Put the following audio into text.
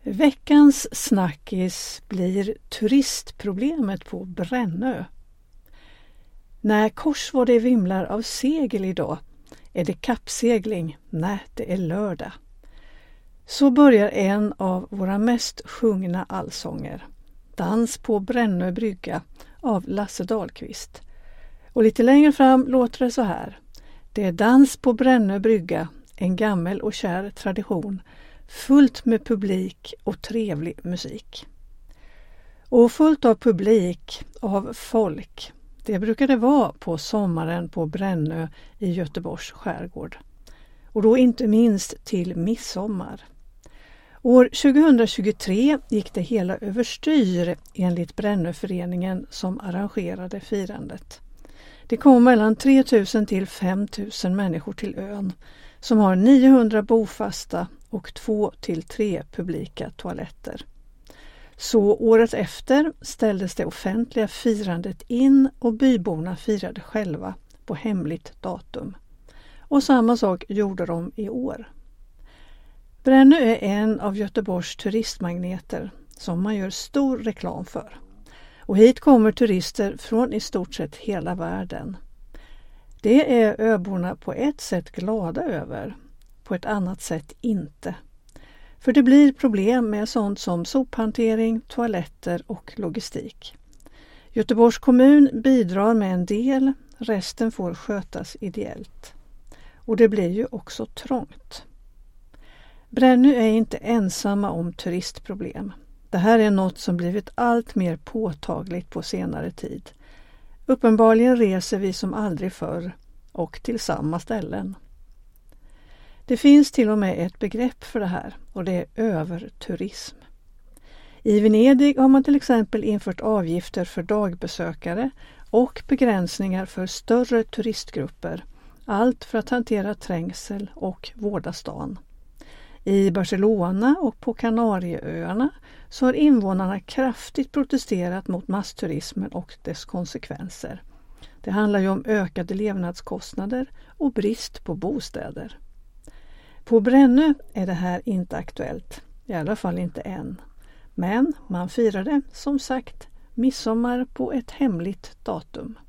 Veckans snackis blir turistproblemet på Brännö. När korsvårde vimlar av segel idag, är det kappsegling? Nej, det är lördag. Så börjar en av våra mest sjungna allsånger. Dans på Brännö brygga av Lasse Dahlqvist. Och lite längre fram låter det så här. Det är dans på Brännö brygga, en gammal och kär tradition. Fullt med publik och trevlig musik. Och fullt av publik, av folk, det brukar det vara på sommaren på Brännö i Göteborgs skärgård. Och då inte minst till midsommar. År 2023 gick det hela överstyr enligt Brännöföreningen som arrangerade firandet. Det kom mellan 3 000 till 5 000 människor till ön som har 900 bofasta och 2 till 3 publika toaletter. Så året efter ställdes det offentliga firandet in och byborna firade själva på hemligt datum. Och samma sak gjorde de i år. Brännö är en av Göteborgs turistmagneter som man gör stor reklam för. Och hit kommer turister från i stort sett hela världen. Det är öborna på ett sätt glada över, på ett annat sätt inte. För det blir problem med sånt som sophantering, toaletter och logistik. Göteborgs kommun bidrar med en del, resten får skötas ideellt. Och det blir ju också trångt. Brännö är inte ensamma om turistproblem. Det här är något som blivit allt mer påtagligt på senare tid. Uppenbarligen reser vi som aldrig förr och till samma ställen. Det finns till och med ett begrepp för det här och det är överturism. I Venedig har man till exempel infört avgifter för dagbesökare och begränsningar för större turistgrupper. Allt för att hantera trängsel och vårda stan. I Barcelona och på Kanarieöarna så har invånarna kraftigt protesterat mot massturismen och dess konsekvenser. Det handlar ju om ökade levnadskostnader och brist på bostäder. På Brännö är det här inte aktuellt, i alla fall inte än. Men man firade som sagt midsommar på ett hemligt datum.